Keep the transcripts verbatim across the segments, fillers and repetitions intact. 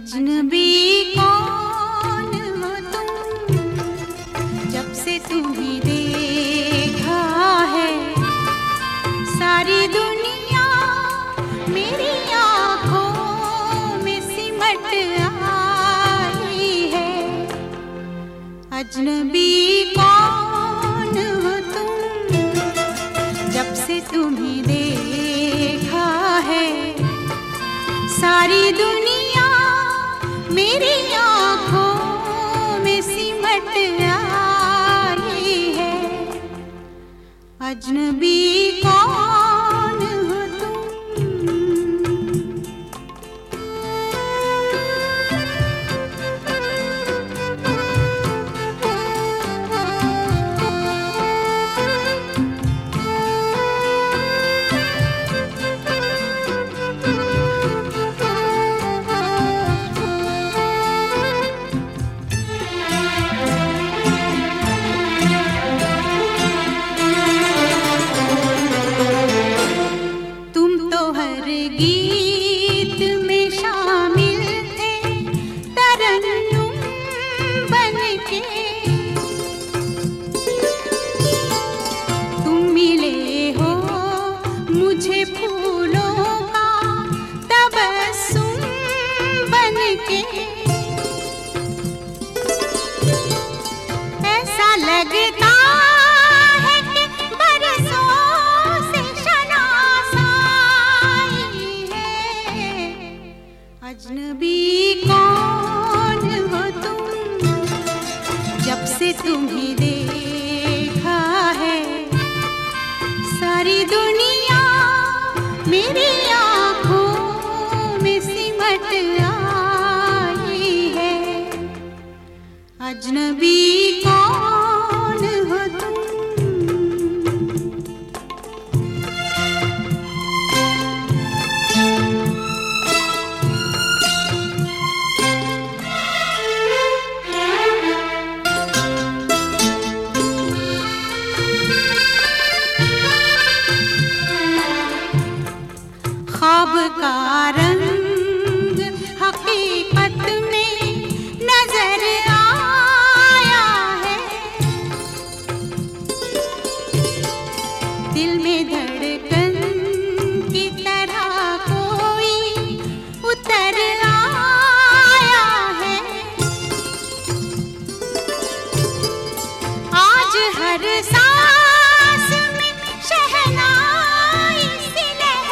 अजनबी कौन हो तुम, जब से तुम्हें देखा है सारी दुनिया मेरी आँखों में सिमट आई है। अजनबी कौन हो तुम, जब से तुम्हें देखा है सारी दुनिया मेरी आँखों में सिमट आई है। अजनबी कौन हो तुम। गीत में शामिल थे तरन्नुम बनके, तुम मिले हो मुझे फूलों का तबस्सुम बनके। ऐसा लगता अजनबी कौन हो तुम, जब से तुम्हें देखा है सारी दुनिया मेरी आँखों में सिमट आई है। अजनबी कौन हो तुम। ख्वाब का रंग हकीकत में नजर आया है, दिल में धड़कन की तरह कोई उतर आया है। आज हर सांस में शहनाई सी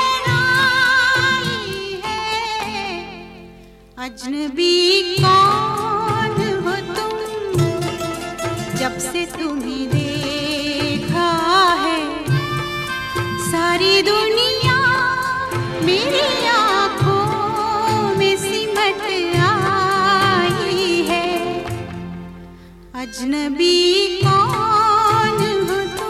अजनबी कौन हो तुम, जब से तुम्हें देखा है सारी दुनिया मेरी आँखों में सिमट आई है। अजनबी कौन हो तुम।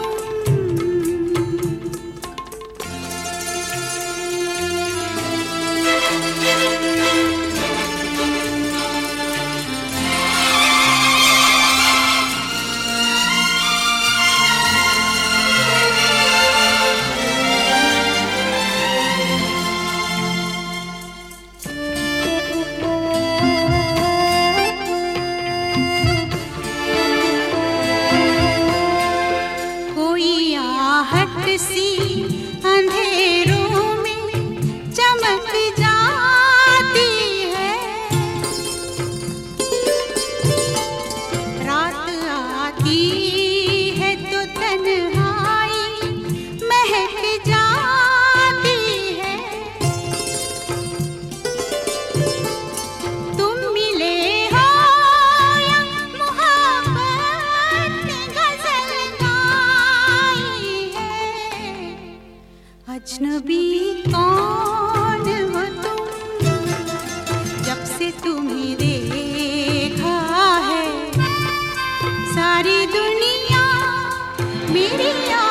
सी अंधेरों में चमक जाती है, रात आती है तो तन्हाई महक जाती है। तुम मिले हो या मोहब्बत ने गजल गाई है। अजनबी कौन हो तुम, जब से तुम्हें देखा है सारी दुनिया मेरी